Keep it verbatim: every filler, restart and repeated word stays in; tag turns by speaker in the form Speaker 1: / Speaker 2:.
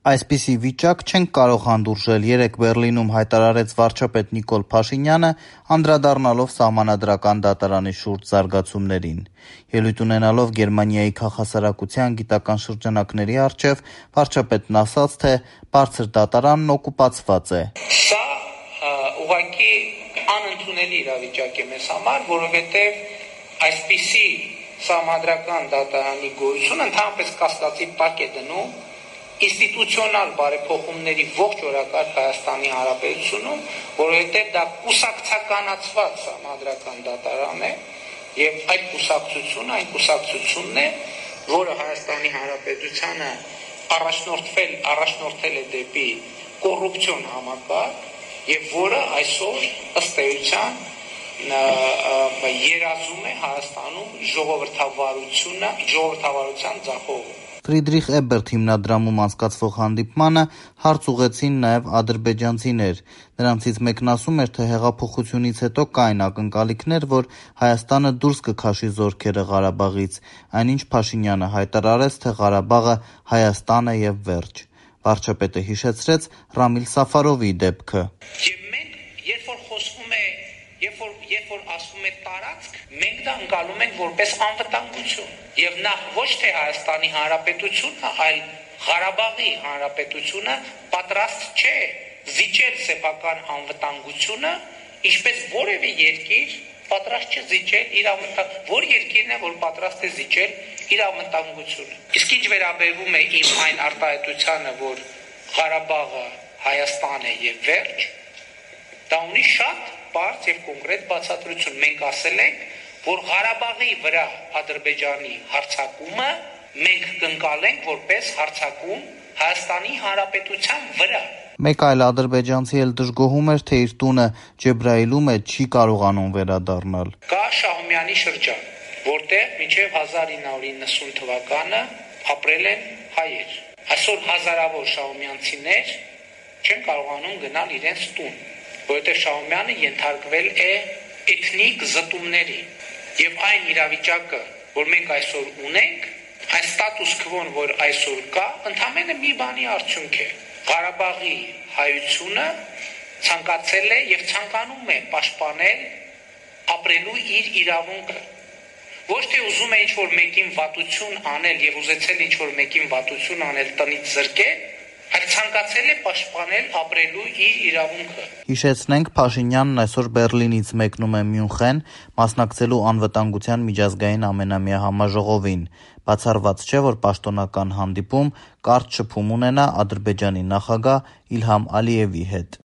Speaker 1: Այսպիսի վիճակ չենք կարող հանդուրժել, երեկ Բեռլինում հայտարարեց վարչապետ Նիկոլ Փաշինյանը, անդրադառնալով սահմանադրական դատարանի շուրջ զարգացումներին։ Ելույթ ունենալով Գերմանիայի քաղաքասարակության գիտական շրջանակների առջև, վարչապետն ասաց, թե բարձր դատարանն օկուպացված է։
Speaker 2: Սա ուղղակի անընդունելի իրավիճակ է մեզ համար, որովհետև այսպիսի սահմանադրական դատարանի գոյությունը ընդհանրապես կասկածի տակ է դնում ինստիտուցիոնալ բարեփոխումների ողջ օրակարգ Հայաստանի Հանրապետությունում, որովհետև դա կուսակցականացված սահմանադրական դատարան է, եւ այդ կուսակցությունը այն կուսակցությունն է, որը Հայաստանի Հանրապետությանը առաջնորդվել առաջնորդել է դեպի կոռուպցիոն համակարգ եւ որը այսօր ըստ էության երազում է Հայաստանում ժողովրդավարությունը, ժողովրդավարության ձախողում։
Speaker 1: Ֆրիդրիխ Էբերտ հիմնադրամում անցկացվող հանդիպմանը հարց ուղղեցին նաև ադրբեջանցիներ։ Նրանցից մեկն ասում էր, թե հեղափոխությունից հետո կային ակնկալիքներ, որ Հայաստանը դուրս կքաշի զորքերը Ղարաբաղից, այնինչ Փաշինյանը հայտարարեց, թե Ղարաբաղը Հայաստան է եւ վերջ։ Վարչապետը հիշեցրեց Ռամիլ Սաֆարովի դեպքը։
Speaker 2: Եվ մենք, երբ որ խոսվում է, երբ որ երբ որ ասվում է տարածք, մենք դա ընկալում ենք որպես անվտանգություն։ Եվ նախ ոչ թե Հայաստանի Հանրապետությունը, այլ Ղարաբաղի Հանրապետությունը պատրաստ չէ զիջել սեփական անվտանգությունը, ինչպես որևէ երկիր պատրաստ չէ զիջել իր անվտանգ, որ երկիրն է, որ պատրաստ է զիջել իր անվտանգությունը։ Իսկ ինչ վերաբերվում է իմ այն արտահայտությանը, որ Ղարաբաղը Հայաստան է եւ վերջ, դա ունի շատ բարձ եւ կոնկրետ բացատրություն։ Մենք ասել ենք, որ Ղարաբաղի վրա Ադրբեջանի հարձակումը մենք կընկալենք որպես հարձակում Հայաստանի Հանրապետության վրա։
Speaker 1: Մեկ այլ ադրբեջանցի էլ դժգոհում էր, թե իր տունը Ջեբրայիլում է չի կարողանում վերադառնալ։
Speaker 2: Կա Շահումյանի շրջան, որտեղ մինչև հազար ինը հարյուր իննսուն թվականը ապրել են հայեր։ Այսօր հազարավոր շահումյանցիներ չեն կարողանում գնալ իրենց տուն, որովհետև Շահումյանը ենթարկվել է էթնիկ զտումների։ Եվ այն իրավիճակը, որ մենք այսօր ունենք, այն ստատուս քվոն, որ այսօր կա, ընդամենը մի բանի արդյունք է։ Ղարաբաղի հայությունը ցանկացել է եւ ցանկանում է պաշտպանել ապրելու իր իրավունքը։ Ոչ թե ուզում է ինչ-որ մեկին վատություն անել եւ ուզեցել ինչ-որ մեկին վատություն անել տնից զրկել, այլ ցանկացել է պաշտպանել ապրելու իր իրավունքը։
Speaker 1: Հիշեցնենք, Փաշինյանն այսօր Բեռլինից մեկնում է Մյունխեն, մասնակցելու անվտանգության միջազգային ամենամյա համաժողովին։ Բացառված չէ, որ պաշտոնական հանդիպում կարճ շփում ունենա Ադրբեջանի նախագահ Իլհամ Ալիևի հետ։